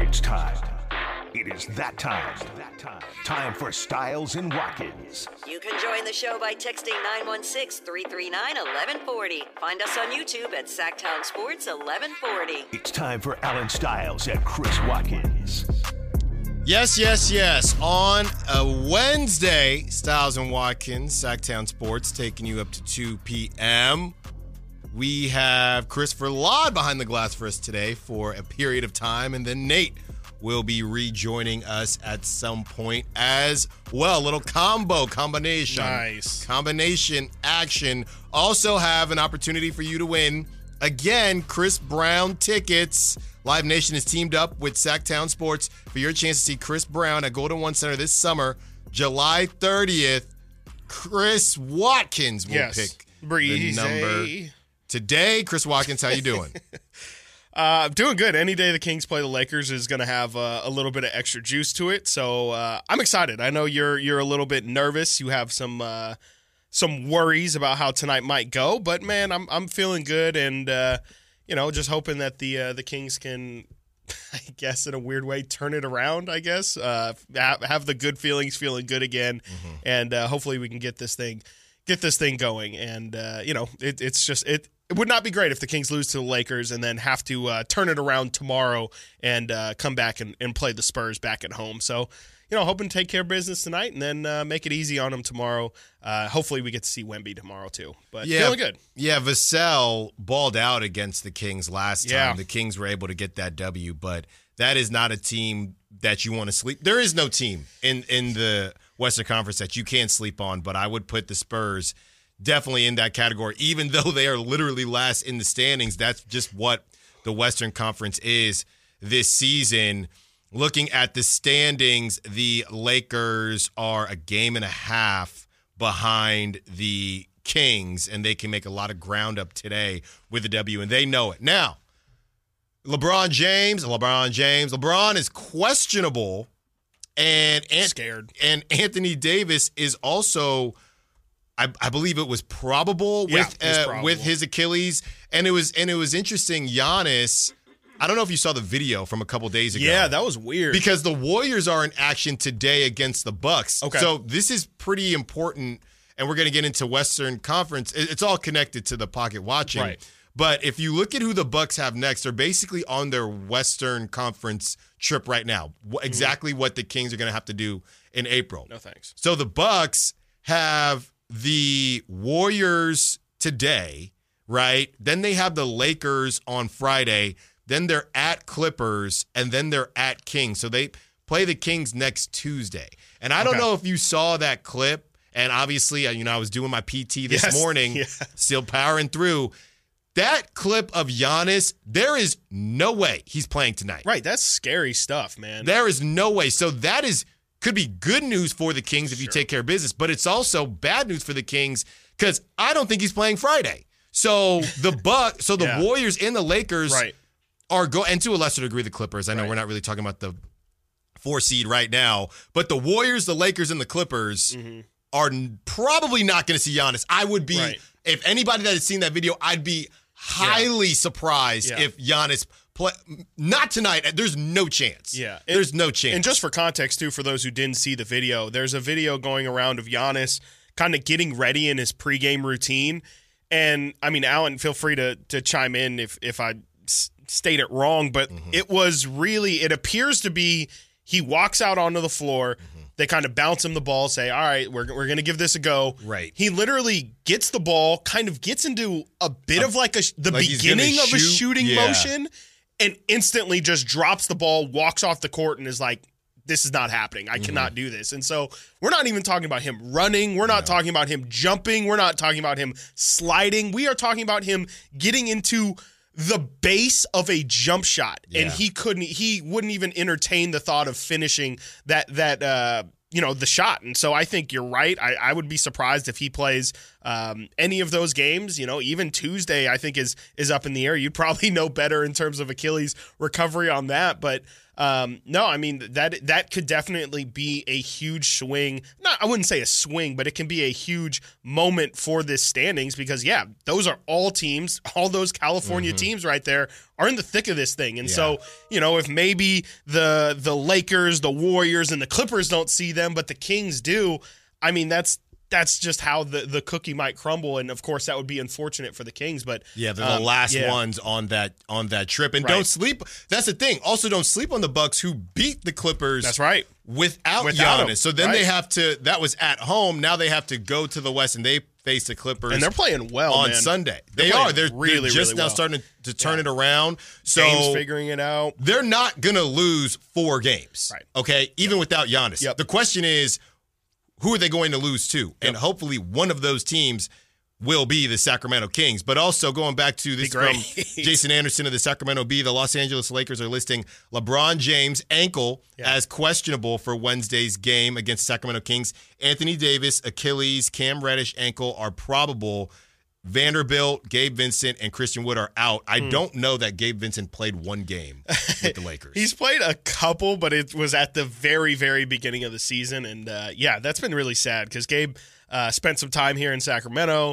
It's time. It is that time. Time for Styles and Watkins. You can join the show by texting 916-339-1140. Find us on YouTube at Sacktown Sports 1140. It's time for Alan Styles and Chris Watkins. Yes. On a Wednesday, Styles and Watkins, Sacktown Sports, taking you up to 2 p.m. We have Christopher Laud behind the glass for us today for a period of time, and then Nate will be rejoining us at some point as well. A little combination. Nice. Combination action. Also have an opportunity for you to win, again, Chris Brown tickets. Live Nation has teamed up with Sacktown Sports for your chance to see Chris Brown at Golden One Center this summer, July 30th. Chris Watkins will pick the number today. Chris Watkins, how you doing? Doing good. Any day the Kings play the Lakers is going to have a little bit of extra juice to it, so I'm excited. I know you're a little bit nervous. You have some worries about how tonight might go, but man, I'm feeling good, and just hoping that the Kings can, I guess, in a weird way, turn it around. I guess have the good feelings, feeling good again, and hopefully we can get this thing going. And it would not be great if the Kings lose to the Lakers and then have to turn it around tomorrow and come back and play the Spurs back at home. So, hoping to take care of business tonight and then make it easy on them tomorrow. Hopefully we get to see Wemby tomorrow too. But feeling good. Yeah, Vassell balled out against the Kings last time. Yeah. The Kings were able to get that W, but that is not a team that you want to sleep. There is no team in the Western Conference that you can't sleep on, but I would put the Spurs definitely in that category, even though they are literally last in the standings. That's just what the Western Conference is this season. Looking at the standings, the Lakers are a game and a half behind the Kings, and they can make a lot of ground up today with the W, and they know it. Now, LeBron is questionable, and scared. And Anthony Davis is also, I believe it was probable with his Achilles, and it was interesting. Giannis, I don't know if you saw the video from a couple days ago. Yeah, that was weird. Because the Warriors are in action today against the Bucks. Okay. So this is pretty important, and we're going to get into Western Conference. It's all connected to the pocket watching. Right. But if you look at who the Bucks have next, they're basically on their Western Conference trip right now. Exactly what the Kings are going to have to do in April. No thanks. So the Bucks have the Warriors today, right? Then they have the Lakers on Friday. Then they're at Clippers, and then they're at Kings. So they play the Kings next Tuesday. And I don't know if you saw that clip, and obviously, I was doing my PT this morning, still powering through. That clip of Giannis, there is no way he's playing tonight. Right, that's scary stuff, man. There is no way. So that could be good news for the Kings if you take care of business, but it's also bad news for the Kings because I don't think he's playing Friday. So the Warriors and the Lakers are and to a lesser degree the Clippers. I know we're not really talking about the 4 seed right now, but the Warriors, the Lakers, and the Clippers are probably not going to see Giannis. I would be, if anybody that has seen that video, I'd be highly surprised if Giannis not tonight. There's no chance. Yeah. There's no chance. And just for context, too, for those who didn't see the video, there's a video going around of Giannis kind of getting ready in his pregame routine. And, Alan, feel free to chime in if I state it wrong, but it appears to be he walks out onto the floor. They kind of bounce him the ball, say, all right, we're going to give this a go. Right. He literally gets the ball, kind of gets into a bit of the beginning of a shooting motion, and instantly just drops the ball, walks off the court, and is like, this is not happening. I cannot do this. And so we're not even talking about him running. We're not talking about him jumping. We're not talking about him sliding. We are talking about him getting into the base of a jump shot, and he wouldn't even entertain the thought of finishing that the shot. And so I think you're right. I would be surprised if he plays Any of those games, even Tuesday, I think is up in the air. You'd probably know better in terms of Achilles recovery on that, but no, I mean that could definitely be a huge swing. I wouldn't say a swing, but it can be a huge moment for this standings because those are all teams, all those California teams right there are in the thick of this thing. And so, if maybe the Lakers, the Warriors, and the Clippers don't see them, but the Kings do, I mean that's just how the cookie might crumble, and of course that would be unfortunate for the Kings. But they're the last ones on that trip, and don't sleep. That's the thing. Also, don't sleep on the Bucks who beat the Clippers. That's right. Without Giannis. Him. So then they have to. That was at home. Now they have to go to the West, and they face the Clippers. And they're playing well on man. Sunday. They're They're just now starting to turn it around. So James figuring it out. They're not gonna lose 4 games. Right. Okay, even without Giannis. Yep. The question is, who are they going to lose to? And hopefully one of those teams will be the Sacramento Kings. But also going back to this from Jason Anderson of the Sacramento Bee, the Los Angeles Lakers are listing LeBron James' ankle as questionable for Wednesday's game against the Sacramento Kings. Anthony Davis, Achilles, Cam Reddish ankle are probable. Vanderbilt, Gabe Vincent, and Christian Wood are out. I don't know that Gabe Vincent played one game with the Lakers. He's played a couple, but it was at the very, very beginning of the season. And, that's been really sad because Gabe spent some time here in Sacramento,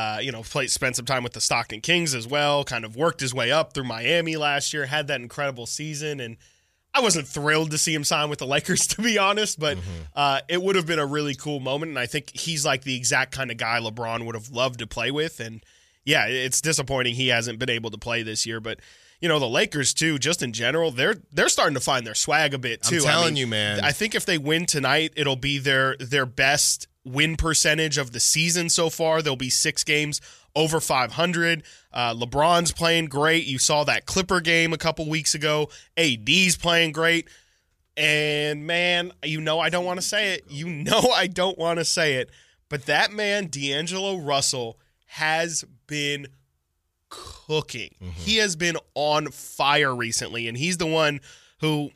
spent some time with the Stockton Kings as well, kind of worked his way up through Miami last year, had that incredible season. And I wasn't thrilled to see him sign with the Lakers, to be honest, but it would have been a really cool moment, and I think he's like the exact kind of guy LeBron would have loved to play with, and it's disappointing he hasn't been able to play this year, but the Lakers too, just in general, they're starting to find their swag a bit too. I'm telling you, man. I think if they win tonight, it'll be their best win percentage of the season so far. There'll be 6 games over 500. LeBron's playing great. You saw that Clipper game a couple weeks ago. AD's playing great. And, man, I don't want to say it. But that man, D'Angelo Russell, has been cooking. He has been on fire recently. And he's the one who,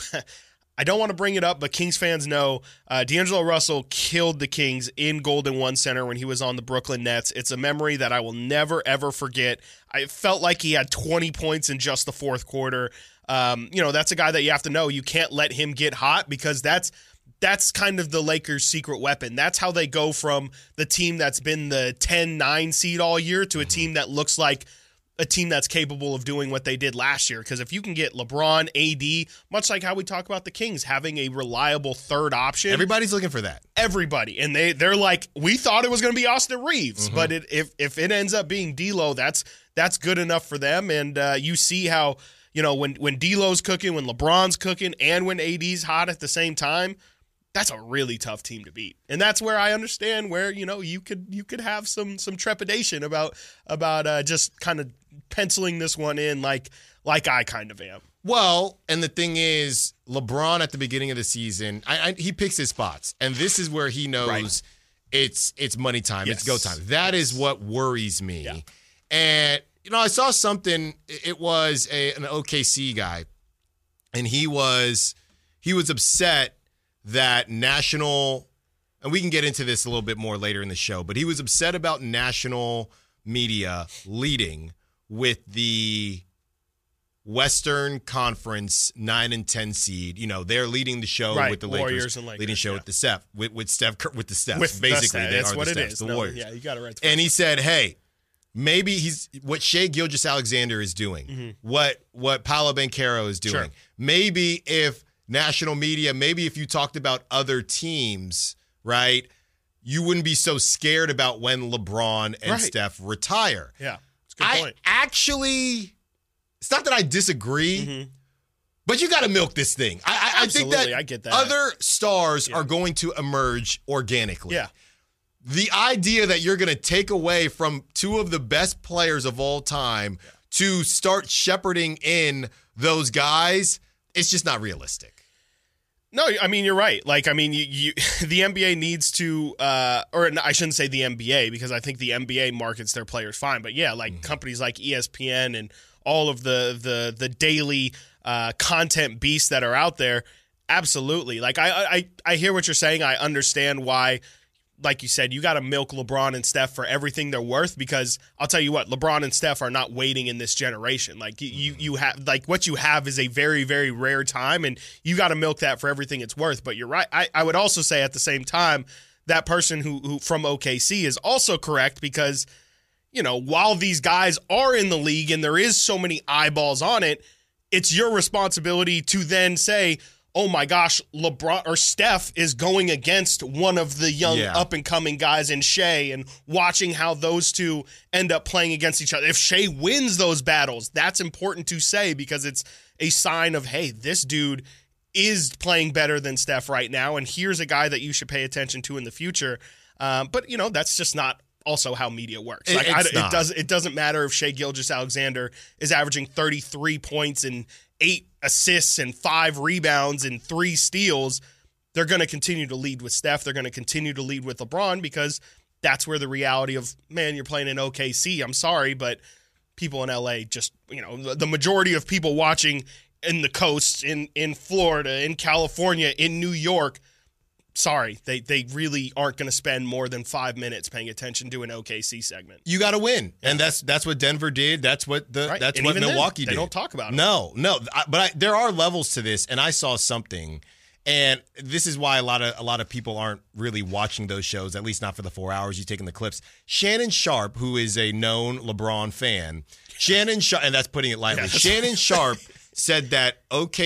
I don't want to bring it up, but Kings fans know D'Angelo Russell killed the Kings in Golden One Center when he was on the Brooklyn Nets. It's a memory that I will never, ever forget. I felt like he had 20 points in just the fourth quarter. That's a guy that you have to know. You can't let him get hot because that's kind of the Lakers' secret weapon. That's how they go from the team that's been the 10-9 seed all year to a team that looks like a team that's capable of doing what they did last year. Because if you can get LeBron, AD, much like how we talk about the Kings, having a reliable third option. Everybody's looking for that. Everybody. And they're like, we thought it was going to be Austin Reeves. But if it ends up being D'Lo, that's good enough for them. And you see how, when D'Lo's cooking, when LeBron's cooking, and when AD's hot at the same time, that's a really tough team to beat. And that's where I understand where, you could have some trepidation about just kind of penciling this one in like I kind of am. Well, and the thing is, LeBron at the beginning of the season, he picks his spots. And this is where he knows it's money time. Yes. It's go time. That is what worries me. Yeah. And, I saw something. It was an OKC guy. And he was upset that national, and we can get into this a little bit more later in the show, but he was upset about national media leading with the Western Conference 9 and 10 seed. They're leading the show with the Warriors Lakers, and Lakers, leading the show with the Steph, with Steph, with the Stephs. With basically, they that's are what the it Stephs, is. the No, Warriors. Yeah, you got it right. And he said, "Hey, maybe what Shai Gilgeous-Alexander is doing, what Paolo Banchero is doing. Sure. Maybe if national media, maybe if you talked about other teams, right, you wouldn't be so scared about when LeBron and Steph retire." Yeah, it's a good point. Actually, it's not that I disagree, but you got to milk this thing. I think that I get that. other stars are going to emerge organically. Yeah. The idea that you're going to take away from 2 of the best players of all time to start shepherding in those guys, it's just not realistic. No, I mean, you're right. Like, I mean, the NBA needs to, or I shouldn't say the NBA because I think the NBA markets their players fine. But yeah, like companies like ESPN and all of the daily content beasts that are out there, absolutely. Like, I hear what you're saying. I understand why like you said, you got to milk LeBron and Steph for everything they're worth, because I'll tell you what, LeBron and Steph are not waiting in this generation. Like you have, like what you have is a very, very rare time, and you got to milk that for everything it's worth. But you're right. I would also say at the same time, that person who from OKC is also correct, because, you know, while these guys are in the league and there is so many eyeballs on it, it's your responsibility to then say, oh my gosh, LeBron or Steph is going against one of the young up-and-coming guys in Shea, and watching how those two end up playing against each other. If Shea wins those battles, that's important to say, because it's a sign of, hey, this dude is playing better than Steph right now, and here's a guy that you should pay attention to in the future. But, you know, that's just not also how media works. Like, it doesn't matter if Shea Gilgeous-Alexander is averaging 33 points and 8 assists and 5 rebounds and 3 steals. They're going to continue to lead with Steph. They're going to continue to lead with LeBron, because that's where the reality of, man, you're playing in OKC. I'm sorry, but people in LA just, you know, the majority of people watching in the coasts, in Florida, in California, in New York, sorry, they really aren't going to spend more than 5 minutes paying attention to an OKC segment. You got to win, and that's what Denver did. That's what that's what Milwaukee did. They don't talk about it. No, but there are levels to this, and I saw something, and this is why a lot of people aren't really watching those shows, at least not for the 4 hours you take in the clips. Shannon Sharp, who is a known LeBron fan, and that's putting it lightly. Shannon Sharp said that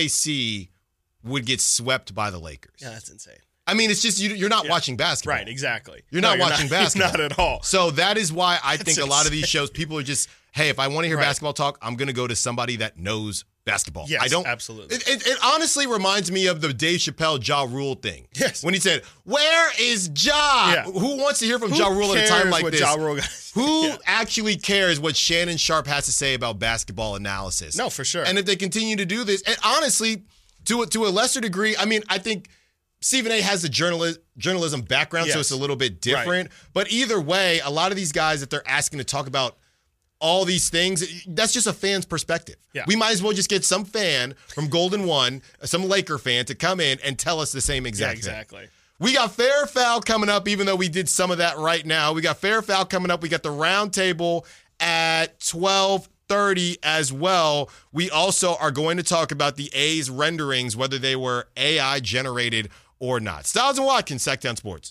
OKC would get swept by the Lakers. Yeah, that's insane. I mean, it's just you're not watching basketball. Right, exactly. You're not watching basketball. Not at all. So that is why I think a lot of these shows, people are just, hey, if I want to hear basketball talk, I'm going to go to somebody that knows basketball. Yes, absolutely. It honestly reminds me of the Dave Chappelle Ja Rule thing. Yes. When he said, where is Ja? Yeah. Who wants to hear from Ja Rule at a time like this? Ja Rule Who actually cares what Shannon Sharp has to say about basketball analysis? No, for sure. And if they continue to do this, and honestly, to a lesser degree, I mean, I think Stephen A. has a journalism background, so it's a little bit different. Right. But either way, a lot of these guys that they're asking to talk about all these things, that's just a fan's perspective. Yeah. We might as well just get some fan from Golden One, some Laker fan, to come in and tell us the same exact thing. Exactly. We got Fair Foul coming up, even though we did some of that right now. We got Fair Foul coming up. We got the round table at 12:30 as well. We also are going to talk about the A's renderings, whether they were AI generated or not. Styles and Watkins, Sacktown Sports.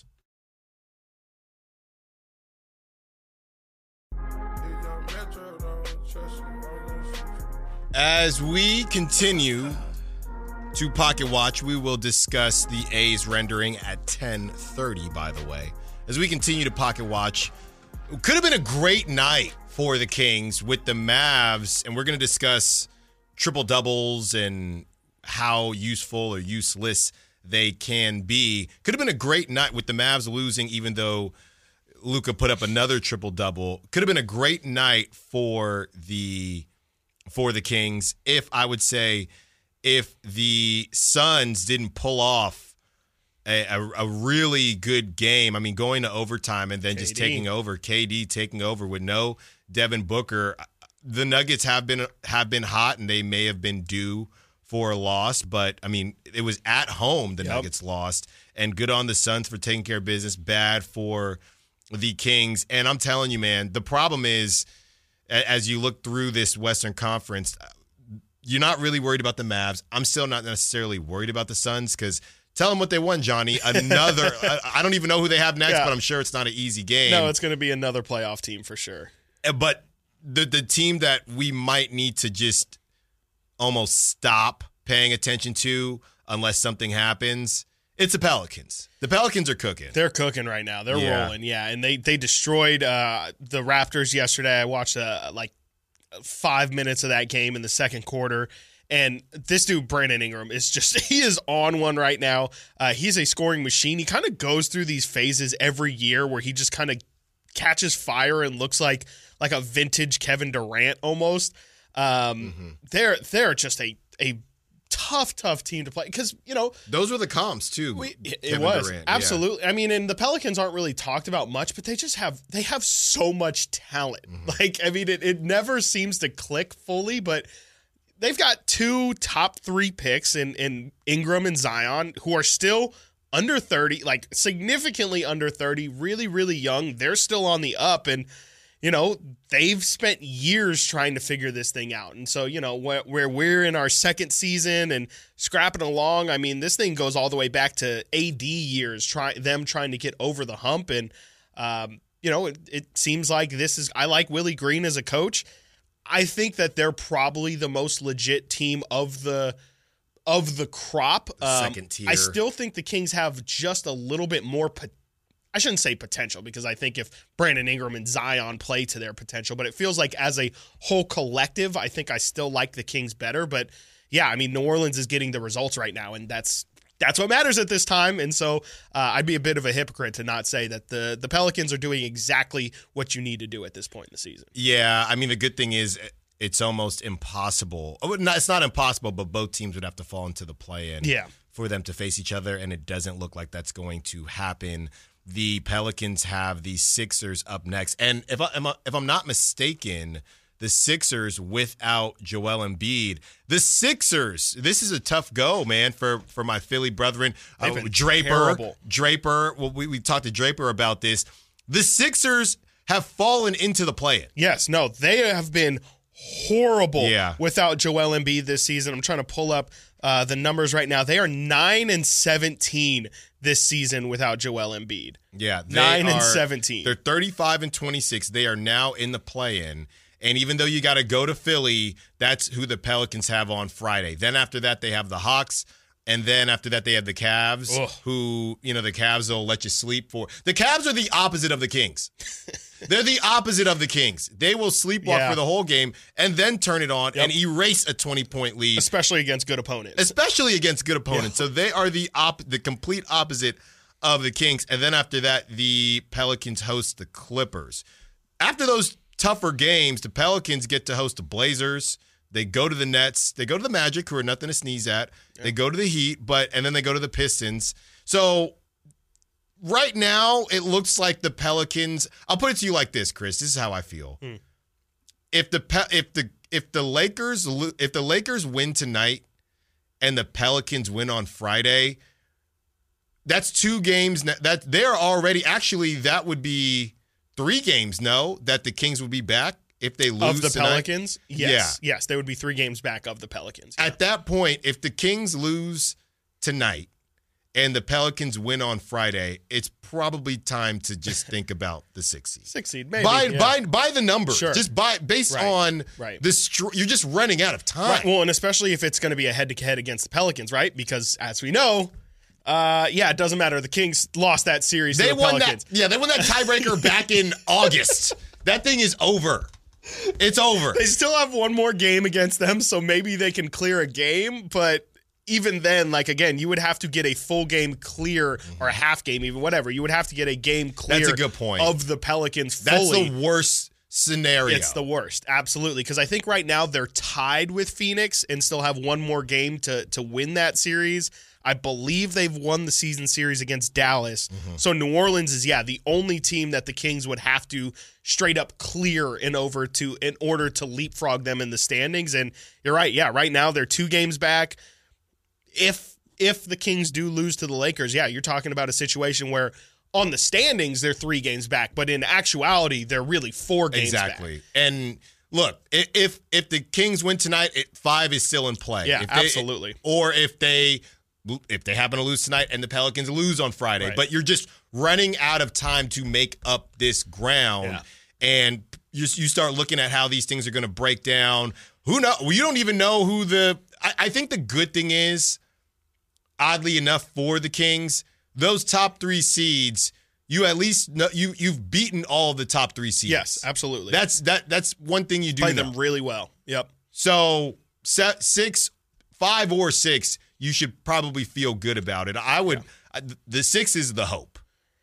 As we continue to Pocket Watch, we will discuss the A's rendering at 10:30, by the way. As we continue to Pocket Watch, it could have been a great night for the Kings with the Mavs, and we're going to discuss triple-doubles and how useful or useless they can be. Could have been a great night with the Mavs losing, even though Luka put up another triple-double. Could have been a great night for the Kings if the Suns didn't pull off a really good game. I mean, going to overtime and then just taking over, KD taking over with no Devin Booker. The Nuggets have been hot, and they may have been due for a loss, but I mean, it was at home the Nuggets lost, and good on the Suns for taking care of business. Bad for the Kings, and I'm telling you, man, the problem is, as you look through this Western Conference, you're not really worried about the Mavs. I'm still not necessarily worried about the Suns, because tell them what they won, Johnny. Another, I don't even know who they have next, but I'm sure it's not an easy game. No, it's going to be another playoff team for sure. But the team that we might need to just almost stop paying attention to unless something happens, it's the Pelicans. The Pelicans are cooking. They're cooking right now. They're rolling, and they destroyed the Raptors yesterday. I watched like 5 minutes of that game in the second quarter, and this dude, Brandon Ingram, is just, he is on one right now. He's a scoring machine. He kind of goes through these phases every year where he just kind of catches fire and looks like a vintage Kevin Durant almost. They're just a tough team to play, because, you know, those were the comps too. It was Durant, absolutely. I mean, and the Pelicans aren't really talked about much, but they have so much talent. Like, I mean, it never seems to click fully, but they've got 2 top 3 picks in Ingram and Zion, who are still under 30, like significantly under 30, really, really young. They're still on the up, and they've spent years trying to figure this thing out. And so, where we're in our second season and scrapping along, I mean, this thing goes all the way back to AD years, trying to get over the hump. And, it seems like I like Willie Green as a coach. I think that they're probably the most legit team of the crop. Second tier. I still think the Kings have just a little bit more I shouldn't say potential, because I think if Brandon Ingram and Zion play to their potential, but it feels like as a whole collective, I think I still like the Kings better. But yeah, I mean, New Orleans is getting the results right now, and that's what matters at this time. And so I'd be a bit of a hypocrite to not say that the Pelicans are doing exactly what you need to do at this point in the season. Yeah, I mean, the good thing is it's almost impossible. It's not impossible, but both teams would have to fall into the play-in for them to face each other, and it doesn't look like that's going to happen. The Pelicans have the Sixers up next. And if I'm not mistaken, the Sixers without Joel Embiid, this is a tough go, man, for my Philly brethren. Draper. Well, we talked to Draper about this. The Sixers have fallen into the play-in. Yes, no, they have been horrible without Joel Embiid this season. I'm trying to pull up the numbers right now. They are 9-17 this season without Joel Embiid. Yeah, 9-17. They're 35-26. They are now in the play-in. And even though you got to go to Philly, that's who the Pelicans have on Friday. Then after that, they have the Hawks. And then after that, they have the Cavs, who, the Cavs will let you sleep for. The Cavs are the opposite of the Kings. They're the opposite of the Kings. They will sleepwalk for the whole game and then turn it on and erase a 20-point lead. Especially against good opponents. So they are the complete opposite of the Kings. And then after that, the Pelicans host the Clippers. After those tougher games, the Pelicans get to host the Blazers. They go to the Nets. They go to the Magic, who are nothing to sneeze at. Yeah. They go to the Heat, and then they go to the Pistons. So right now, it looks like the Pelicans. I'll put it to you like this, Chris. This is how I feel. If the Lakers win tonight and the Pelicans win on Friday, that's 2 games. That they're already that would be 3 games. No, that the Kings would be back. If they lose of the tonight, Pelicans, yes, they would be 3 games back of the Pelicans. Yeah. At that point, if the Kings lose tonight and the Pelicans win on Friday, it's probably time to just think about the 6th seed. 6th seed, maybe. By the number, just based on this. You're just running out of time. Right. Well, and especially if it's going to be a head-to-head against the Pelicans, right? Because as we know. It doesn't matter. The Kings lost that series to the Pelicans. They won that tiebreaker back in August. That thing is over. It's over. They still have one more game against them, so maybe they can clear a game. But even then, again, you would have to get a full game clear or a half game, even whatever. You would have to get a game clear. That's a good point. Of the Pelicans fully. That's the worst scenario. It's the worst, absolutely. Because I think right now they're tied with Phoenix and still have one more game to win that series. I believe they've won the season series against Dallas. So New Orleans is, the only team that the Kings would have to straight up clear in order to leapfrog them in the standings. And you're right. Yeah, right now they're 2 games back. If the Kings do lose to the Lakers, you're talking about a situation where on the standings they're 3 games back, but in actuality they're really 4 games back. Exactly. And look, if the Kings win tonight, 5 is still in play. Yeah, absolutely. Or if they happen to lose tonight and the Pelicans lose on Friday. Right. But you're just running out of time to make up this ground. Yeah. And you start looking at how these things are going to break down. Who knows? You don't even know who I think the good thing is, oddly enough for the Kings, those top 3 seeds, you at least know you've beaten all of the top 3 seeds. Yes, absolutely. That's one thing you do. Play them really well. Yep. So 5 or 6, you should probably feel good about it. The 6 is the hope.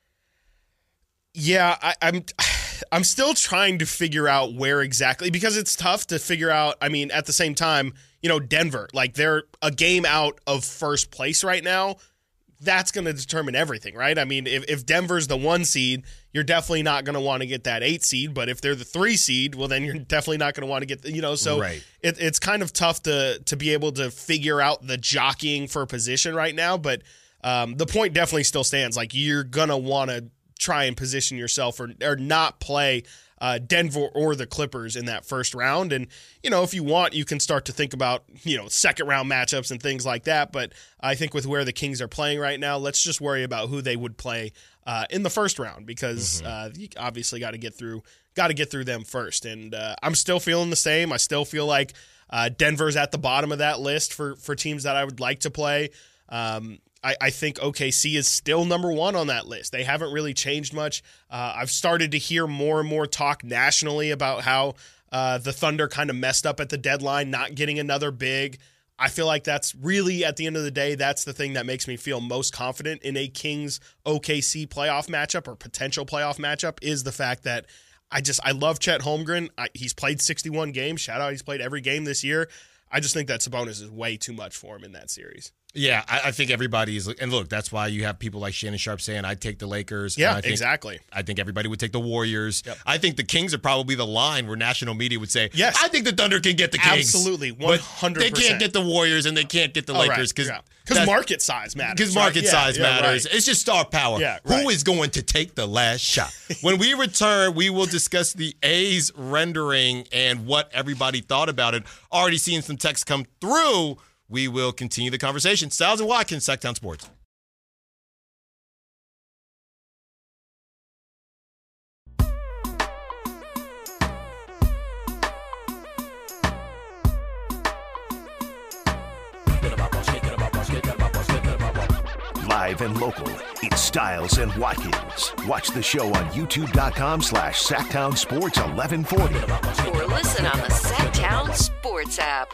Yeah, I'm still trying to figure out where exactly, because it's tough to figure out. I mean, at the same time, Denver, they're a game out of first place right now. That's going to determine everything, right? I mean, if Denver's the 1 seed, you're definitely not going to want to get that 8 seed. But if they're the 3 seed, well, then you're definitely not going to want to get so right. It's kind of tough to be able to figure out the jockeying for position right now. But the point definitely still stands. Like, you're going to want to try and position yourself or not play Denver or the Clippers in that first round. And, if you want, you can start to think about, second round matchups and things like that. But I think with where the Kings are playing right now, let's just worry about who they would play in the first round, because you obviously got to get through them first. And I'm still feeling the same. I still feel like Denver's at the bottom of that list for teams that I would like to play. I think OKC is still number one on that list. They haven't really changed much. I've started to hear more and more talk nationally about how the Thunder kind of messed up at the deadline, not getting another big. I feel like that's really, at the end of the day, that's the thing that makes me feel most confident in a Kings OKC playoff matchup or potential playoff matchup, is the fact that I love Chet Holmgren. He's played 61 games. Shout out, he's played every game this year. I just think that Sabonis is way too much for him in that series. Yeah, I think everybody's – and look, that's why you have people like Shannon Sharp saying, I'd take the Lakers. Yeah, exactly. I think everybody would take the Warriors. Yep. I think the Kings are probably the line where national media would say, yes, I think the Thunder can get the Kings. Absolutely, 100%. But they can't get the Warriors and they can't get the Lakers because market size matters. Because market size matters. Right. It's just star power. Yeah, right. Who is going to take the last shot? When we return, we will discuss the A's rendering and what everybody thought about it. Already seeing some texts come through. We will continue the conversation. Styles and Watkins, Sacktown Sports. Live and local, it's Styles and Watkins. Watch the show on youtube.com/Sacktown Sports 1140. Or listen on the Sacktown Sports app.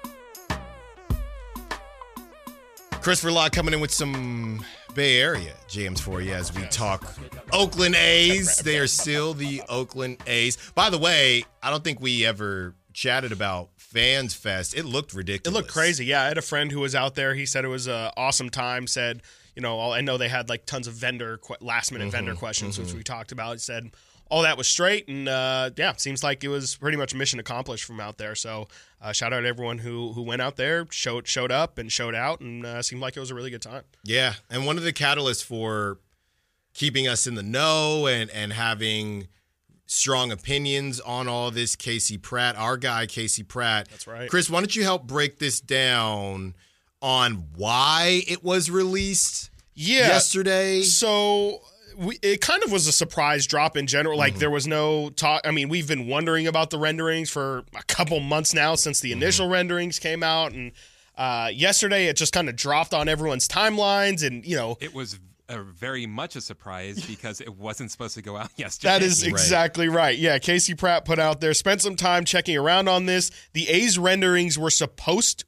Christopher Law coming in with some Bay Area jams for you as we talk Oakland A's. They are still the Oakland A's. By the way, I don't think we ever chatted about Fans Fest. It looked ridiculous. It looked crazy. Yeah, I had a friend who was out there. He said it was an awesome time. Said, I know they had like tons of last-minute vendor questions, which we talked about. He said all that was straight, and seems like it was pretty much mission accomplished from out there. So shout out to everyone who went out there, showed up and showed out, and seemed like it was a really good time. Yeah, and one of the catalysts for keeping us in the know and having strong opinions on all this, Casey Pratt, our guy Casey Pratt. That's right. Chris, why don't you help break this down on why it was released yesterday? So it kind of was a surprise drop in general. Like, there was no talk. I mean, we've been wondering about the renderings for a couple months now since the initial renderings came out. And yesterday it just kind of dropped on everyone's timelines. And, it was very much a surprise because it wasn't supposed to go out yesterday. That is exactly right. Yeah, Casey Pratt put out there, spent some time checking around on this. The A's renderings were supposed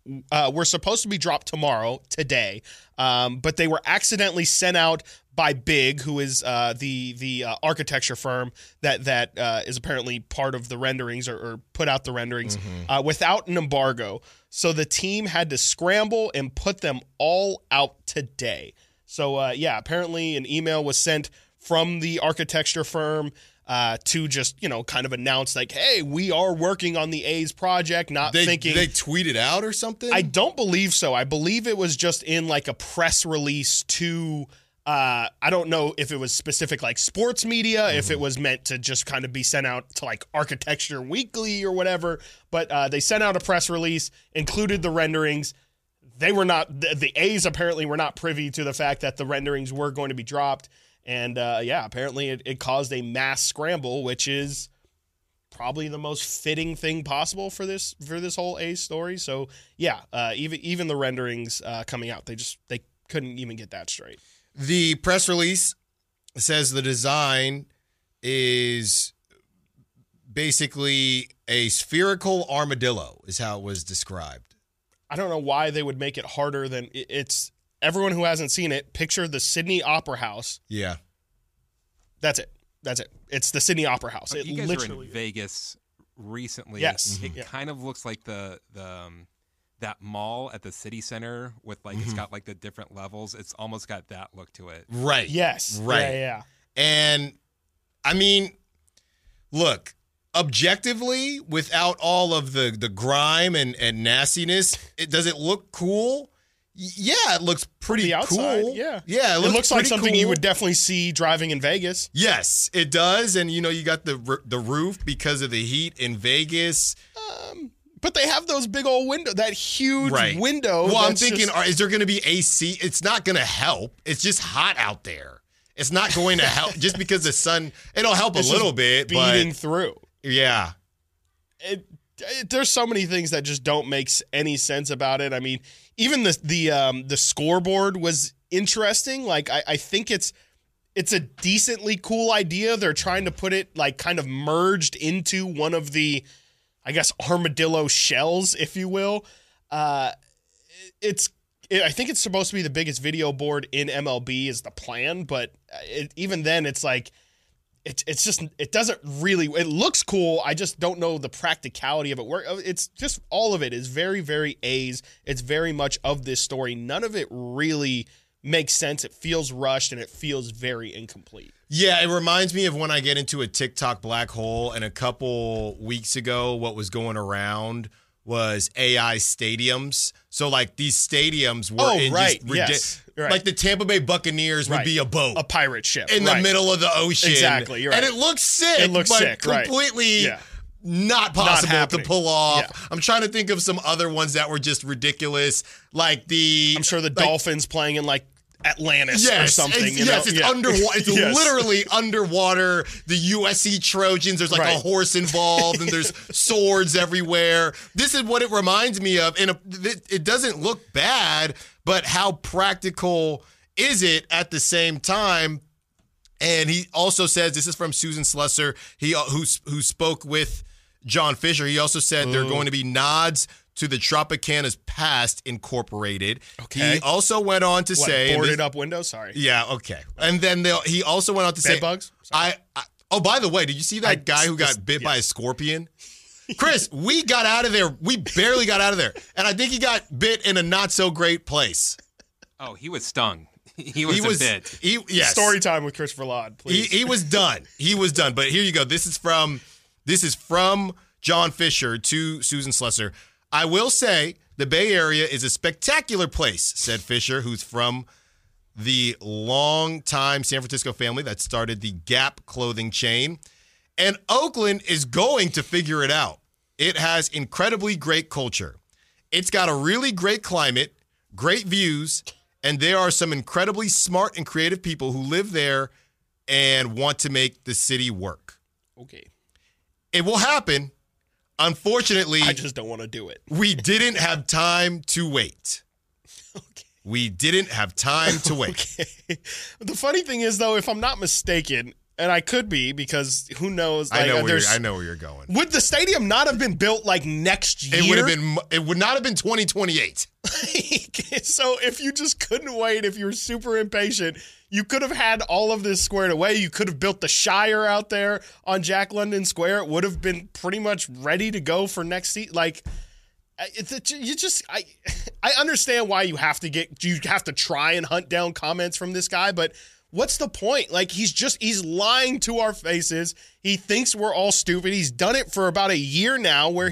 to be dropped today, but they were accidentally sent out by Big, who is the architecture firm that is apparently part of the renderings or put out the renderings without an embargo. So the team had to scramble and put them all out today. So, apparently an email was sent from the architecture firm to just, kind of announce like, hey, we are working on the A's project, thinking. They tweeted out or something? I don't believe so. I believe it was just in like a press release to, I don't know if it was specific like sports media, if it was meant to just kind of be sent out to like Architecture Weekly or whatever. But they sent out a press release, included the renderings. They were not, the A's apparently were not privy to the fact that the renderings were going to be dropped. And apparently it caused a mass scramble, which is probably the most fitting thing possible for this whole A's story. So even the renderings coming out, they couldn't even get that straight. The press release says the design is basically a spherical armadillo, is how it was described. I don't know why they would make it harder than it's. Everyone who hasn't seen it, picture the Sydney Opera House. Yeah. That's it. It's the Sydney Opera House. You guys were in Vegas recently. Yes. It kind of looks like the that mall at the city center with like it's got like the different levels. It's almost got that look to it. Right. Yes. Right. Yeah. And I mean, look, objectively, without all of the grime and nastiness, does it look cool? Yeah, it looks pretty the outside, cool. yeah. Yeah, It looks like pretty something you cool. would definitely see driving in Vegas. Yes, it does. And, you got the roof because of the heat in Vegas. But they have those big old window, that huge window. Well, I'm that's thinking, just- is there going to be AC? It's not going to help. It's just hot out there. It's not going to help just because the sun, it'll help it's a little just bit, beating but through. yeah. There's so many things that just don't make any sense about it. I mean, even the scoreboard was interesting. Like I think it's a decently cool idea. They're trying to put it like kind of merged into one of the, I guess, armadillo shells, if you will. I think it's supposed to be the biggest video board in MLB is the plan, but even then, it's like it's just it doesn't really. It looks cool. I just don't know the practicality of it. It's just all of it is very, very A's. It's very much of this story. None of it really makes sense. It feels rushed and it feels very incomplete. Yeah, it reminds me of when I get into a TikTok black hole, and a couple weeks ago, what was going around was AI stadiums. So, like, these stadiums were Right. like the Tampa Bay Buccaneers would be a boat. A pirate ship. In the middle of the ocean. Exactly, you're right. And it looks sick. It looks but sick, right. completely Yeah. not possible to happening. pull off. Yeah. I'm trying to think of some other ones that were just ridiculous. Like I'm sure the Dolphins playing in like Atlantis or something. It's underwater. It's Yes. literally underwater. The USC Trojans, there's like a horse involved and there's swords everywhere. This is what it reminds me of. And it doesn't look bad, but how practical is it at the same time? And he also says, this is from Susan Slusser, who spoke with John Fisher. He also said there are going to be nods to the Tropicana's past incorporated. Okay. He also went on to say... boarded up windows? Sorry. Yeah, okay. And then he also went on to say... Bed bugs? Oh, by the way, did you see that guy who got bit by a scorpion? Chris, we got out of there. We barely got out of there. And I think he got bit in a not-so-great place. Oh, he was stung. He was a bit. Yes. Story time with Christopher Laud, please. He was done. He was done. But here you go. This is from John Fisher to Susan Slusser. I will say the Bay Area is a spectacular place, said Fisher, who's from the long-time San Francisco family that started the Gap clothing chain. And Oakland is going to figure it out. It has incredibly great culture. It's got a really great climate, great views, and there are some incredibly smart and creative people who live there and want to make the city work. Okay. It will happen. Unfortunately, I just don't want to do it. We didn't have time to wait. Okay. We didn't have time to wait. Okay. The funny thing is, though, if I'm not mistaken, and I could be because who knows? I know where you're going. Would the stadium not have been built like next year? It would not have been 2028. So if you just couldn't wait, if you were super impatient, you could have had all of this squared away. You could have built the Shire out there on Jack London Square. It would have been pretty much ready to go for next season. Like, I understand why you have to try and hunt down comments from this guy, but what's the point? Like, he's lying to our faces. He thinks we're all stupid. He's done it for about a year now where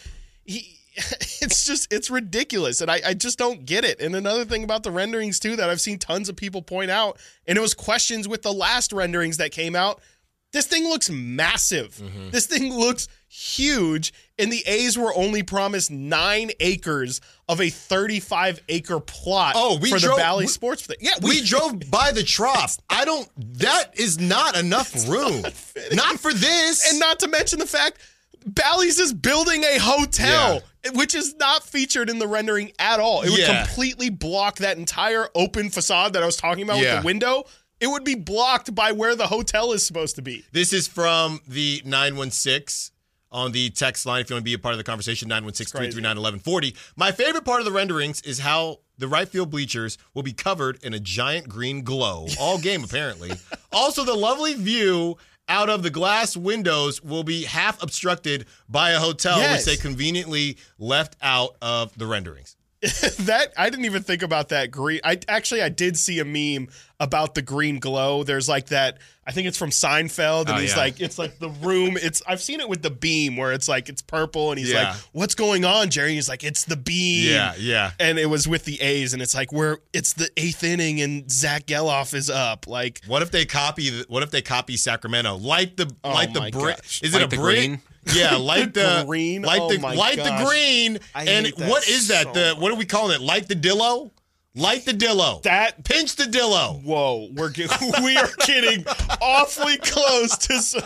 it's ridiculous. And I just don't get it. And another thing about the renderings too, that I've seen tons of people point out, and it was questions with the last renderings that came out. This thing looks massive. Mm-hmm. This thing looks huge. And the A's were only promised 9 acres of a 35-acre plot for the Valley Sports thing. Yeah, we drove by the Trop. That is not enough room. Not for this. And not to mention the fact Bally's is building a hotel, which is not featured in the rendering at all. It would completely block that entire open facade that I was talking about with the window. It would be blocked by where the hotel is supposed to be. This is from the 916 on the text line. If you want to be a part of the conversation, 916-339-1140. My favorite part of the renderings is how the right field bleachers will be covered in a giant green glow all game, apparently. Also, the lovely view out of the glass windows will be half obstructed by a hotel, which they conveniently left out of the renderings. That I didn't even think about that green. I did see a meme about the green glow. There's like that. I think it's from Seinfeld, and he's like, it's like the room. I've seen it with the beam where it's like it's purple, and he's like, "What's going on, Jerry?" He's like, "It's the beam." Yeah. And it was with the A's, and it's like it's the 8th inning, and Zach Geloff is up. Like, what if they copy Sacramento? Light the brick. gosh. Is Light it a the brick? green? Yeah, light the green. Light the gosh. green. I And hate that what is that? so What are we calling it? Light the dillo? Light the dillo. That Pinch the dillo. Whoa, we are getting awfully close to some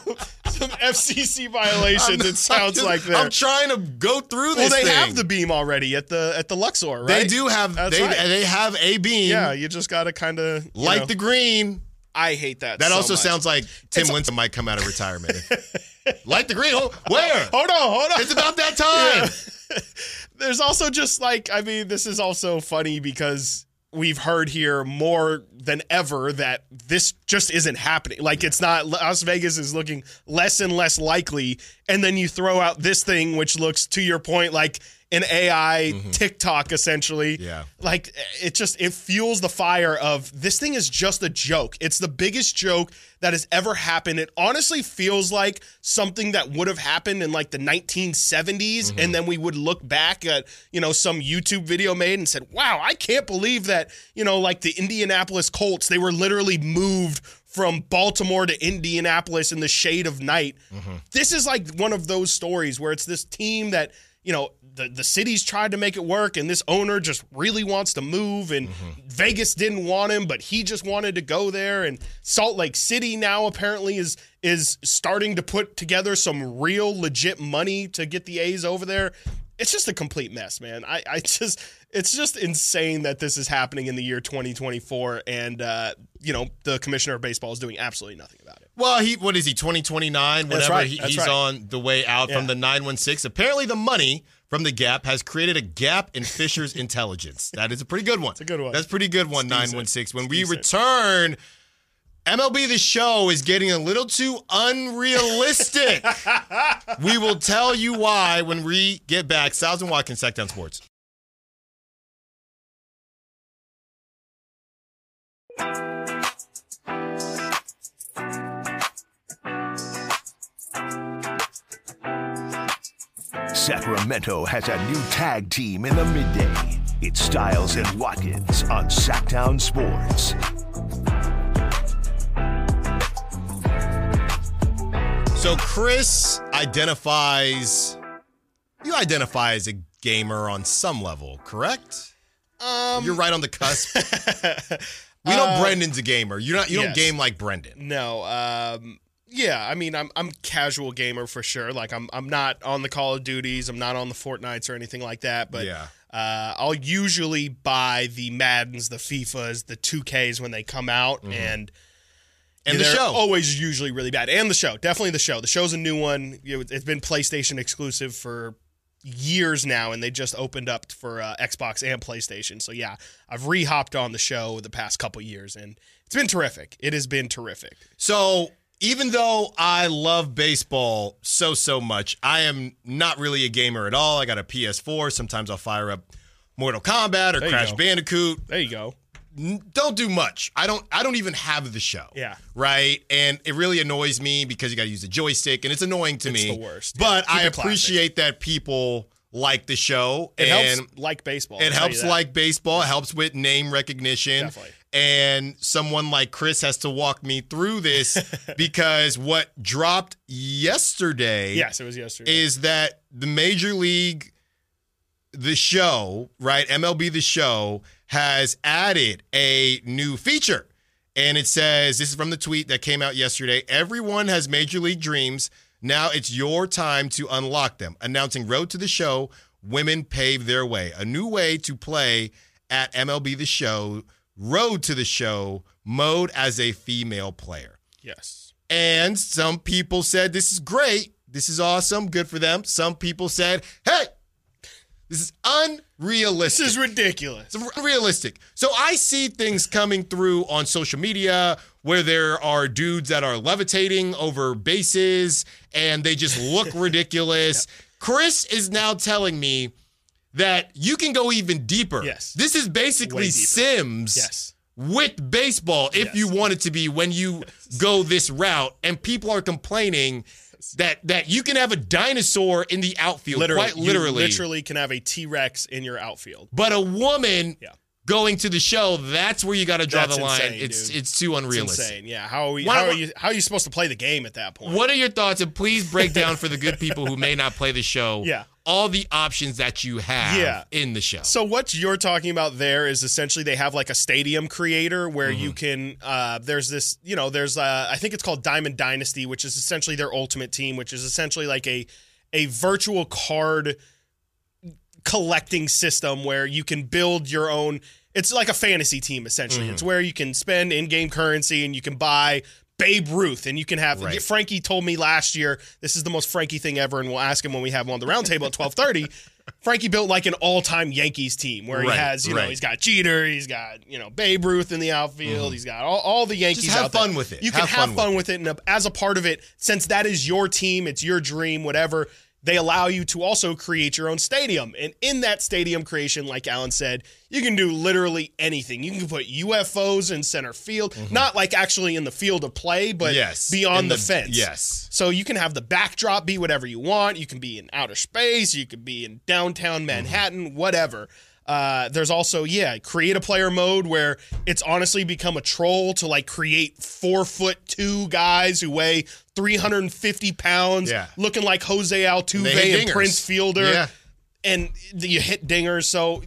FCC violations. It sounds like that. I'm trying to go through this. Well, they thing. have the beam already at the Luxor, right? They do have. That's They right. they have a beam. Yeah, you just got to kind of Light the green. I hate that. That so also much. sounds like Tim Winston might come out of retirement. Light the green. Where? Hold on. It's about that time. Yeah. There's also just like, I mean, this is also funny because we've heard here more than ever that this just isn't happening. Like, it's not, Las Vegas is looking less and less likely. And then you throw out this thing, which looks, to your point, like an AI TikTok, essentially. Yeah. Like, it fuels the fire of this thing is just a joke. It's the biggest joke that has ever happened. It honestly feels like something that would have happened in like the 1970s. And then we would look back at, some YouTube video made and said, wow, I can't believe that, like the Indianapolis Colts, they were literally moved from Baltimore to Indianapolis in the shade of night. This is like one of those stories where it's this team that, the city's tried to make it work, and this owner just really wants to move, and Vegas didn't want him, but he just wanted to go there. And Salt Lake City now apparently is starting to put together some real legit money to get the A's over there. It's just a complete mess, man. It's just insane that this is happening in the year 2024, and the commissioner of baseball is doing absolutely nothing about it. Well, what is he, 2029? That's Whatever. right. He's right. on the way out from the 916. Apparently, the money from the gap has created a gap in Fisher's intelligence. That is a pretty good one. It's a good one. That's a pretty good one, It's 916. When we decent. return, MLB The Show is getting a little too unrealistic. We will tell you why when we get back. Styles and Watkins, Sacktown Sports. Sacramento has a new tag team in the midday. It's Styles and Watkins on Sacktown Sports. So Chris you identify as a gamer on some level, correct? You're right on the cusp. We know Brendan's a gamer. You don't Yes. game like Brendan. No, yeah, I mean, I'm casual gamer for sure. Like, I'm not on the Call of Duties, I'm not on the Fortnites or anything like that. But Yeah. I'll usually buy the Maddens, the FIFAs, the 2Ks when they come out, and the they're show. always usually really bad. And the show, definitely the show. The show's a new one. It's been PlayStation exclusive for years now, and they just opened up for Xbox and PlayStation. So yeah, I've re-hopped on the show the past couple years, and it's been terrific. It has been terrific. So even though I love baseball so much, I am not really a gamer at all. I got a PS4. Sometimes I'll fire up Mortal Kombat or There you Crash go. Bandicoot. There you go. Don't do much. I don't even have the show. Yeah. Right? And it really annoys me because you got to use a joystick, and it's annoying to It's me. the worst. But Yeah, keep I it classic. appreciate that people like the show. It and helps like baseball. It I'll tell helps you that. like baseball. It helps with name recognition. Definitely. And someone like Chris has to walk me through this because what dropped yesterday Yes, it was yesterday. is that the Major League, the show, right, MLB The Show, has added a new feature. And it says, this is from the tweet that came out yesterday, everyone has Major League dreams. Now it's your time to unlock them. Announcing Road to the Show, women pave their way. A new way to play at MLB The Show, Road to the Show, mode as a female player. Yes. And some people said, this is great. This is awesome. Good for them. Some people said, hey, this is unrealistic. This is ridiculous. It's unrealistic. So I see things coming through on social media where there are dudes that are levitating over bases and they just look ridiculous. Chris is now telling me that you can go even deeper. Yes. This is basically Sims. Yes. With baseball, if you want it to be, when you go this route, and people are complaining that you can have a dinosaur in the outfield, quite literally. You literally can have a T-Rex in your outfield. But a woman going to the show, that's where you got to draw the line. Insane, it's too unrealistic. It's insane. Yeah. How are you supposed to play the game at that point? What are your thoughts? And please break down for the good people who may not play the show. All the options that you have in the show. So what you're talking about there is essentially they have like a stadium creator where you can there's this, there's I think it's called Diamond Dynasty, which is essentially their ultimate team, which is essentially like a virtual card collecting system where you can build your own. It's like a fantasy team essentially. It's where you can spend in-game currency and you can buy Babe Ruth, and you can have Frankie told me last year, this is the most Frankie thing ever, and we'll ask him when we have him on the roundtable at 12:30. Frankie built like an all-time Yankees team where he has, he's got Jeter, he's got, Babe Ruth in the outfield, he's got all the Yankees Just out there. have fun with it. You can have fun with it, and as a part of it, since that is your team, it's your dream, whatever, they allow you to also create your own stadium. And in that stadium creation, like Alan said, you can do literally anything. You can put UFOs in center field, not like actually in the field of play, but beyond the fence. Yes. So you can have the backdrop be whatever you want. You can be in outer space. You could be in downtown Manhattan, whatever. There's also, create a player mode where it's honestly become a troll to like create 4'2" guys who weigh 350 pounds, looking like Jose Altuve and Prince Fielder, and you hit dingers. So,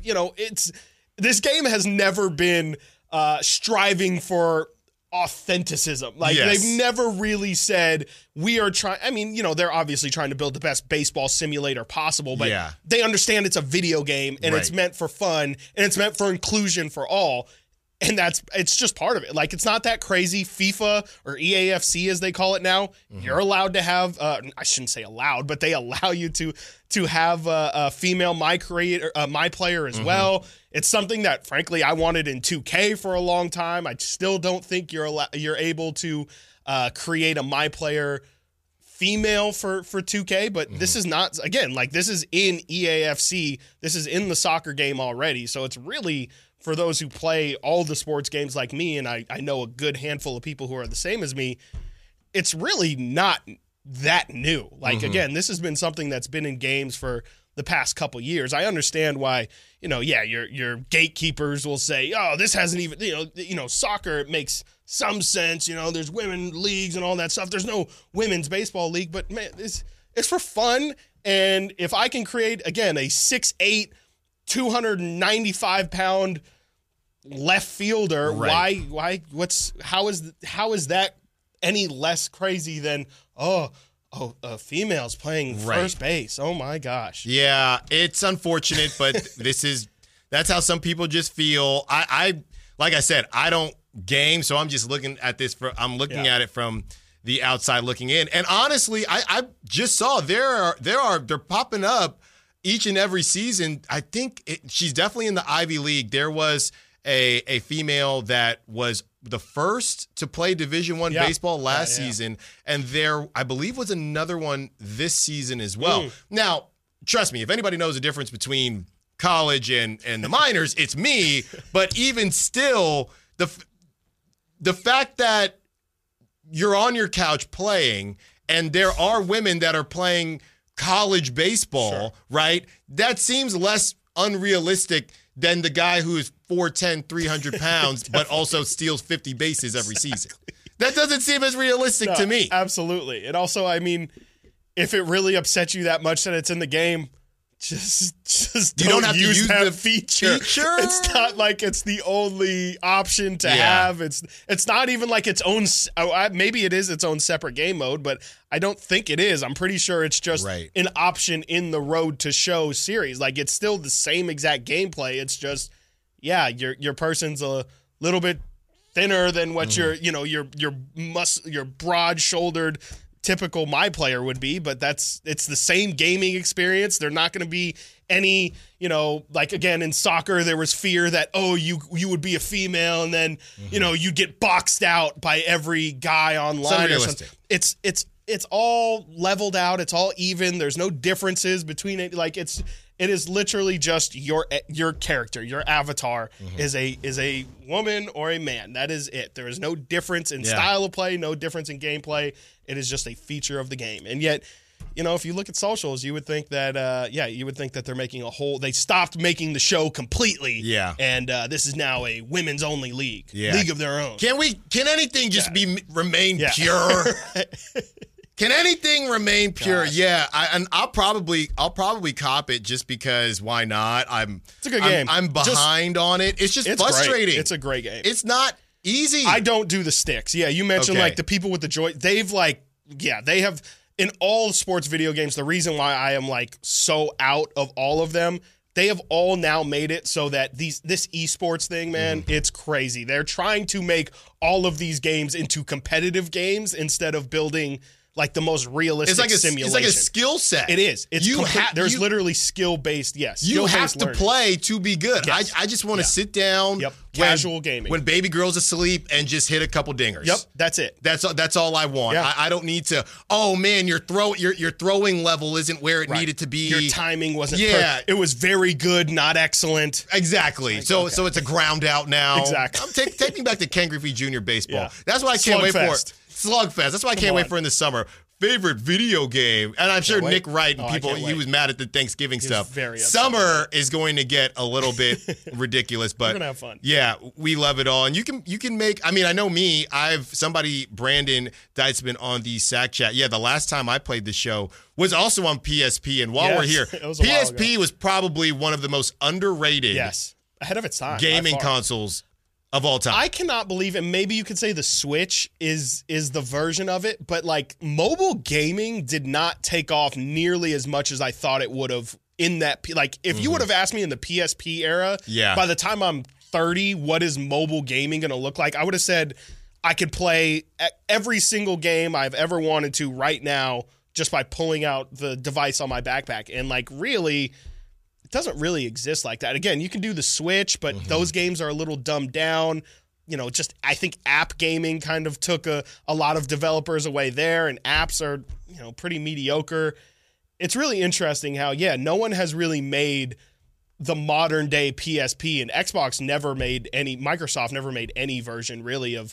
this game has never been striving for authenticism. Like they've never really said we are trying. I mean, they're obviously trying to build the best baseball simulator possible, but they understand it's a video game and it's meant for fun and it's meant for inclusion for all. And it's just part of it. Like, it's not that crazy. FIFA or EAFC, as they call it now, you're allowed to have, I shouldn't say allowed, but they allow you to have a female my player as well. It's something that, frankly, I wanted in 2K for a long time. I still don't think you're able to create a my player female for 2K, but this is not, again, like, this is in EAFC. This is in the soccer game already. So it's really, for those who play all the sports games like me, and I know a good handful of people who are the same as me, it's really not that new. Like, again, this has been something that's been in games for the past couple years. I understand why, your gatekeepers will say, oh, this hasn't even, soccer, it makes some sense. There's women leagues and all that stuff. There's no women's baseball league, but man, it's for fun. And if I can create, again, a 6'8", 295-pound left fielder, how is that any less crazy than females playing first base? Oh my gosh. Yeah, it's unfortunate, but that's how some people just feel. I like I said, I don't game, so I'm just looking at this at it from the outside looking in. And honestly, I just saw they're popping up each and every season. I think she's definitely in the Ivy League. There was a female that was the first to play Division I baseball last season, and there, I believe, was another one this season as well. Now, trust me, if anybody knows the difference between college and the minors, it's me. But even still, the fact that you're on your couch playing, and there are women that are playing college baseball, right? That seems less unrealistic than the guy who is 4'10", 300 pounds, but also steals 50 bases every season. That doesn't seem as realistic to me. Absolutely. And also, I mean, if it really upsets you that much that it's in the game, just don't have use that feature. It's not like it's the only option to have. It's not even like its own. Maybe it is its own separate game mode, but I don't think it is. I'm pretty sure it's just an option in the Road to Show series. Like, it's still the same exact gameplay. It's just, your person's a little bit thinner than what your broad-shouldered typical my player would be, but it's the same gaming experience. They're not going to be any, like, again, in soccer, there was fear that, you would be a female and then, you'd get boxed out by every guy online. It's all leveled out. It's all even. There's no differences between it. Like, it's It is literally just your character, your avatar is a woman or a man. That is it. There is no difference in style of play, no difference in gameplay. It is just a feature of the game. And yet, if you look at socials, you would think that they're making they stopped making the show completely. Yeah. And this is now a women's only league, league of their own. Can anything just remain pure? Can anything remain pure? Gosh. Yeah, I'll probably cop it just because why not? It's a good game. I'm behind on it. It's just it's frustrating. Great. It's a great game. It's not easy. I don't do the sticks. Yeah, you mentioned like the people with the joy. They have in all sports video games. The reason why I am like so out of all of them, they have all now made it so that this esports thing, man, it's crazy. They're trying to make all of these games into competitive games instead of building like the most realistic simulation. It's like a skill set. It is. There's literally skill-based, you have to play to be good. Yes. I just want to sit down. Yep. Casual gaming. When baby girl's asleep and just hit a couple dingers. Yep, that's it. That's all I want. Yeah. I don't need to, oh man, your throwing level isn't where it needed to be. Your timing wasn't perfect. It was very good, not excellent. Exactly. So it's a ground out now. Exactly. Take me back to Ken Griffey Jr. baseball. Yeah. That's what I can't wait for. Slugfest. That's why I can't wait on. for in the summer. Favorite video game, and I'm sure wait. Nick Wright and Oh, people. He was mad at the Thanksgiving stuff. very upset. Summer is going to get a little bit ridiculous, but We're gonna have fun. Yeah, we love it all, and you can make. I mean, I know me. Brandon Deitzman on the Sack Chat. Yeah, the last time I played the show was also on PSP, and while we're here, it was a while PSP was probably one of the most underrated ahead of its time gaming by far. consoles of all time. I cannot believe it. Maybe you could say the Switch is the version of it, but like mobile gaming did not take off nearly as much as I thought it would have in that. Like if you would have asked me in the PSP era, by the time I'm 30, what is mobile gaming going to look like? I would have said I could play every single game I've ever wanted to right now just by pulling out the device on my backpack. And like really, it doesn't really exist like that. Again, you can do the Switch, but those games are a little dumbed down. I think app gaming kind of took a lot of developers away there, and apps are, pretty mediocre. It's really interesting how, no one has really made the modern day PSP, and Xbox Microsoft never made any version really of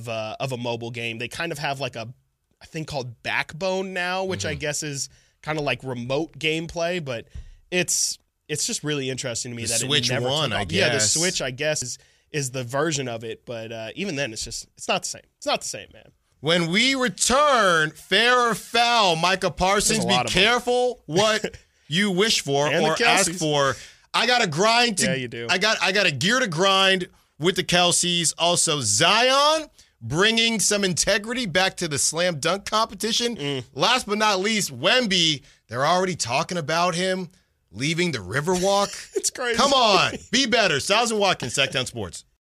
a mobile game. They kind of have like a thing called Backbone now, which I guess is kind of like remote gameplay, but it's just really interesting to me that Switch it never One, took off. I guess. Yeah, the Switch, I guess, is the version of it, but even then, it's not the same. It's not the same, man. When we return, fair or foul, Micah Parsons, be careful what you wish for And or ask for. I got a grind to. Yeah, you do. I got a gear to grind with the Kelceys. Also, Zion bringing some integrity back to the slam dunk competition. Last but not least, Wemby. They're already talking about him leaving the Riverwalk. It's crazy. Come on, be better. Styles and Watkins, Sacktown Sports.